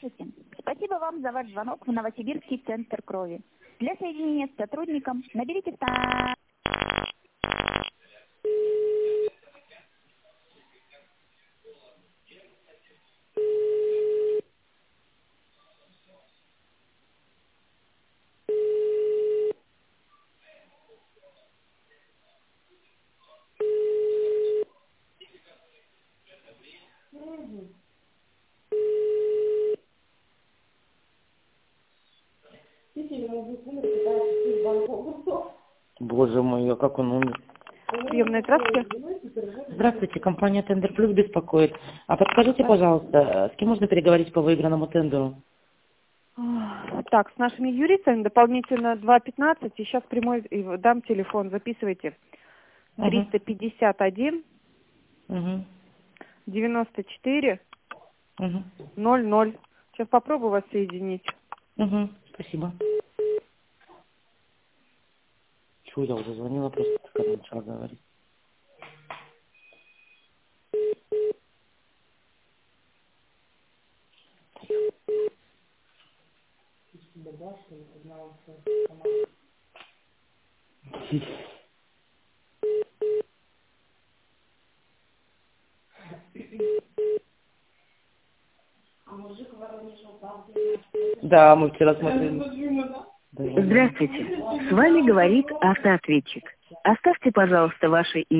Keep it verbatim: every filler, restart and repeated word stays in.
Здравствуйте. Спасибо вам за ваш звонок в Новосибирский центр крови. Для соединения с сотрудником наберите... Боже мой, а как он умер? Приемная, здравствуйте. Здравствуйте, компания Тендер Плюс беспокоит. А подскажите, пожалуйста, с кем можно переговорить по выигранному тендеру? Так, с нашими юристами дополнительно два пятнадцать. И сейчас прямой и дам телефон, записывайте. триста пятьдесят один Угу. девяносто четыре Угу. ноль ноль. Сейчас попробую вас соединить. Угу. Спасибо. Чего я уже звонила, просто когда начала говорить. Да, мы вчера смотрели. Здравствуйте. С вами говорит автоответчик. Оставьте, пожалуйста, ваше имя.